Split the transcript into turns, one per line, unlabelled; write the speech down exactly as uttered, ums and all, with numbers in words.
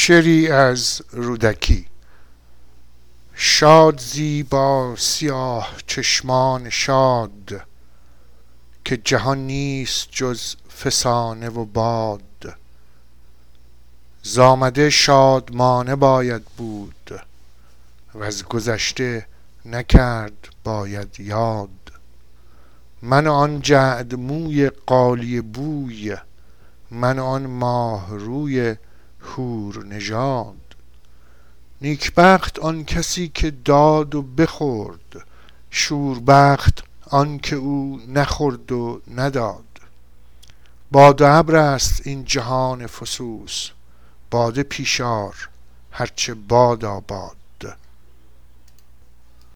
شعری از رودکی. شاد زی با سیاه چشمان شاد، که جهان نیست جز فسانه و باد. زآمده شادمانه باید بود، وز گذشته نکرد باید یاد. من آن جعد موی غالیه بوی، من آن ماه روی حور نژاد. نیکبخت آن کسی که داد و بخورد، شوربخت آن که او نخورد و نداد. باد و ابر است این جهان فسوس، باده پیش آر هرچه بادا باد.